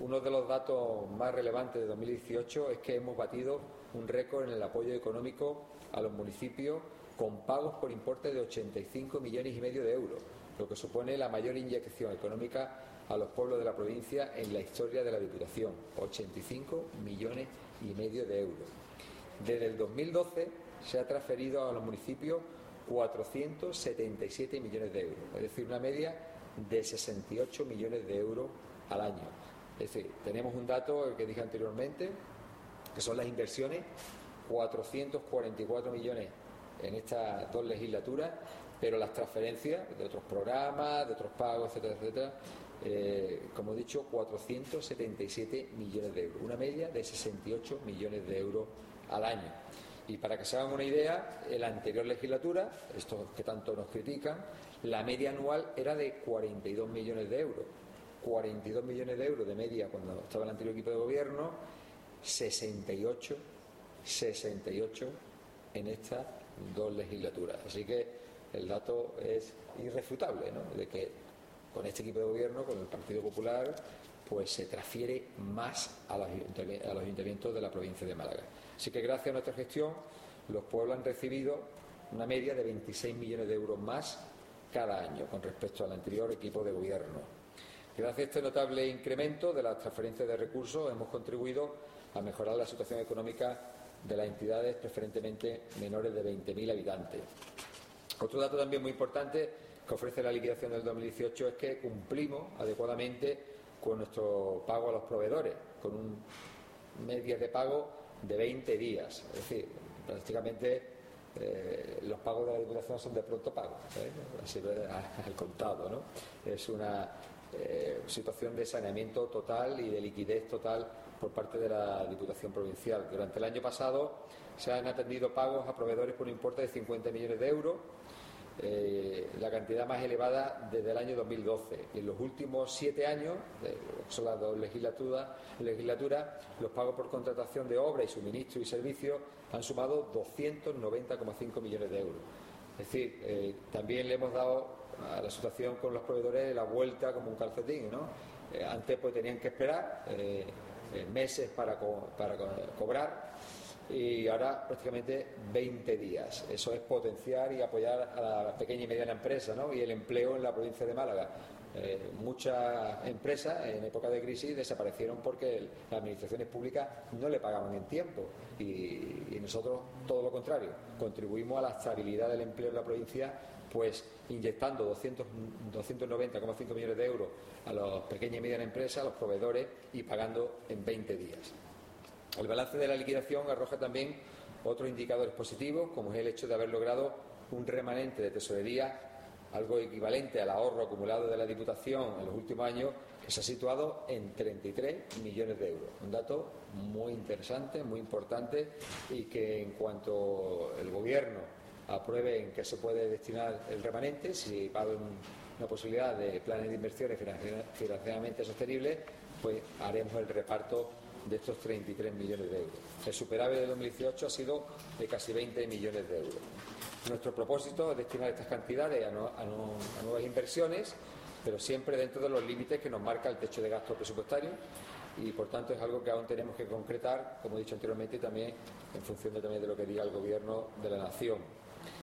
uno de los datos más relevantes de 2018 es que hemos batido un récord en el apoyo económico a los municipios con pagos por importe de 85,5 millones de euros, lo que supone la mayor inyección económica a los pueblos de la provincia en la historia de la Diputación, 85,5 millones de euros. Desde el 2012 se ha transferido a los municipios 477 millones de euros, es decir, una media de 68 millones de euros al año. Es decir, tenemos un dato, el que dije anteriormente, que son las inversiones, 444 millones en estas dos legislaturas, pero las transferencias de otros programas, de otros pagos, etcétera, etcétera, como he dicho, 477 millones de euros, una media de 68 millones de euros al año. Y para que se hagan una idea, en la anterior legislatura, estos que tanto nos critican, la media anual era de 42 millones de euros. 42 millones de euros de media cuando estaba el anterior equipo de gobierno, 68 en estas dos legislaturas. Así que el dato es irrefutable, ¿no?, de que con este equipo de gobierno, con el Partido Popular, pues se transfiere más a los ayuntamientos de la provincia de Málaga. Así que gracias a nuestra gestión los pueblos han recibido una media de 26 millones de euros más cada año con respecto al anterior equipo de gobierno. Gracias a este notable incremento de las transferencias de recursos hemos contribuido a mejorar la situación económica de las entidades preferentemente menores de 20.000 habitantes. Otro dato también muy importante que ofrece la liquidación del 2018 es que cumplimos adecuadamente con nuestro pago a los proveedores, con un media de pago de 20 días. Es decir, prácticamente los pagos de la Diputación son de pronto pago, así al contado, ¿no? Es una situación de saneamiento total y de liquidez total por parte de la Diputación Provincial. Durante el año pasado se han atendido pagos a proveedores por un importe de 50 millones de euros, la cantidad más elevada desde el año 2012. Y en los últimos 7 años, son las dos legislaturas, los pagos por contratación de obra y suministro y servicios han sumado 290,5 millones de euros. Es decir, también le hemos dado a la situación con los proveedores la vuelta como un calcetín, ¿no? Antes pues tenían que esperar meses para cobrar, y ahora prácticamente 20 días. Eso es potenciar y apoyar a la pequeña y mediana empresa, ¿no?, y el empleo en la provincia de Málaga. Muchas empresas en época de crisis desaparecieron porque las administraciones públicas no le pagaban en tiempo, y nosotros todo lo contrario, contribuimos a la estabilidad del empleo en la provincia, pues inyectando 290,5 millones de euros a las pequeñas y medianas empresas, a los proveedores, y pagando en 20 días. El balance de la liquidación arroja también otros indicadores positivos, como es el hecho de haber logrado un remanente de tesorería, algo equivalente al ahorro acumulado de la Diputación en los últimos años, que se ha situado en 33 millones de euros. Un dato muy interesante, muy importante, y que en cuanto el Gobierno apruebe en qué se puede destinar el remanente, si va a haber una posibilidad de planes de inversiones financieramente sostenibles, pues haremos el reparto de estos 33 millones de euros. El superávit de 2018 ha sido de casi 20 millones de euros. Nuestro propósito es destinar estas cantidades a nuevas inversiones, pero siempre dentro de los límites que nos marca el techo de gasto presupuestario, y por tanto es algo que aún tenemos que concretar, como he dicho anteriormente, y también en función de lo que diga el Gobierno de la Nación.